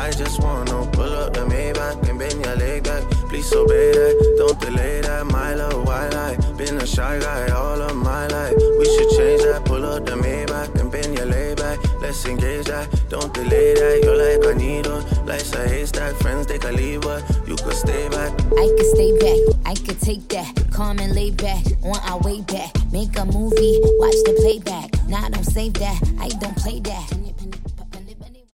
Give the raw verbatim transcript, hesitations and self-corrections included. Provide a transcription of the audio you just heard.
I just wanna pull up the Maybach and bend your leg back. Please obey that, don't delay that. My love, why lie? Been a shy guy all of my life. We should change that. Pull up the Maybach and bend your leg back. Let's engage that, don't delay that. You're like a needle, life's a haystack. Friends they can leave, but you could stay back. I could stay back, I could take that. Calm and lay back, on our way back. Make a movie, watch the playback. Nah, don't save that, I don't play that.